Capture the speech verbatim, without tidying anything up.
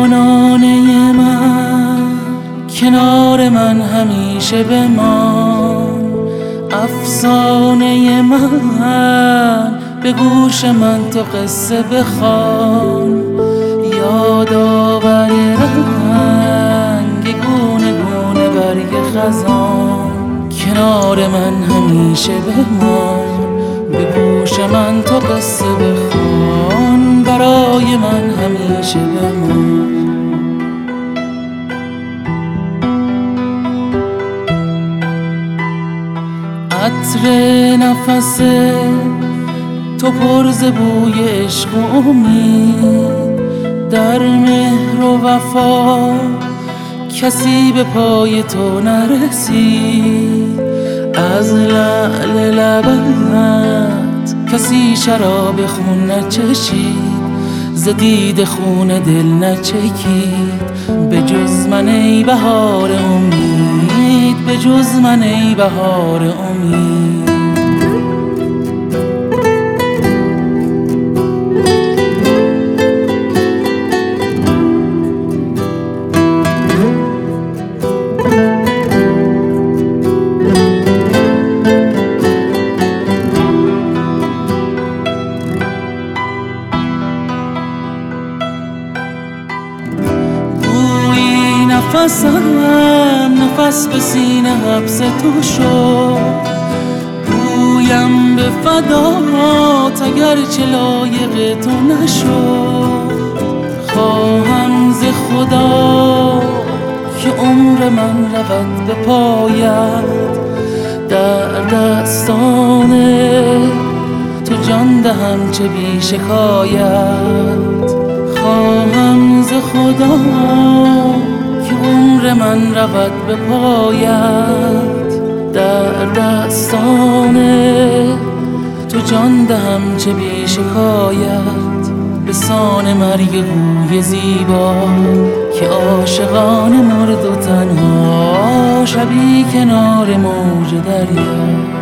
جانانه من کنار من همیشه بمان، افسانه من به گوش من تو قصه بخوان، یادآور رنگ گونه گونه برگ خزان، کنار من همیشه بمان، به گوش من تو قصه بخوان، برای من همیشه بمان. عطر نفس تو پر ز بوی عشق و امید، در مهر و وفا کسی به پای تو نرسید، از لعل لبت کسی شراب خون نچشید، ز دید خون دل نچکید، به جز من ای بهار امید، به جز من ای بهار امید. نفسم نفس به سینه حبس تو شد، گویم به فدات اگرچه لایق تو نشد، خواهم ز خدا که عمر من رود به پایت، در دستان تو جان دهم چه بی شکایت، خواهم ز خدا که عمر من رود به پایت، در دستان تو جان دهم چه بی شکایت، به سان مرگ گوی زیبا که عاشقان مرد و تنها، شبی کنار موج دریا.